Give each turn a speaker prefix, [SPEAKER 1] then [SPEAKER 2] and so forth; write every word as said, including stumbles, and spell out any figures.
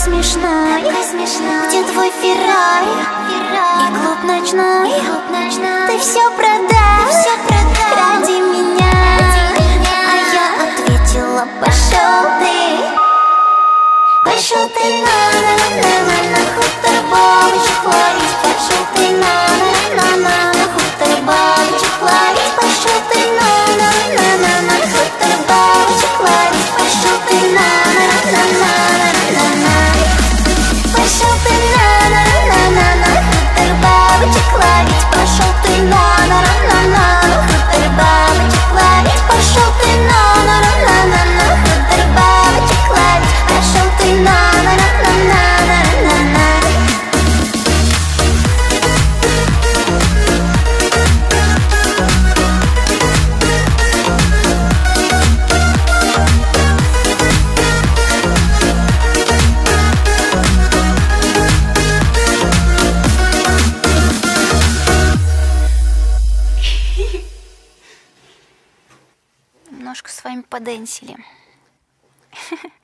[SPEAKER 1] смешной, такой смешной. Где твой Феррари, Феррари и клуб ночной, и клуб ночной. Ты все продал, ты все продал ради меня, ради меня. А я ответила: пошел ты, пошел ты на-на-на-на-на, на хутор бабочек ловить. Пошел ты на-на-на-на-на, на хутор бабочек ловить. Пошел ты на-на-на-на-на, на хутор бабочек ловить. Пошел ты на-на-на-на-на-на. Пошел ты на-на-на-на-на, на хутор бабочек ловить. Пошел ты на-на-на-на-на, на хутор бабочек ловить. Пошел ты на-на-на-на-на, на хутор бабочек ловить. Пошел ты на-на-на-на-на-на. Немножко с вами поденсили.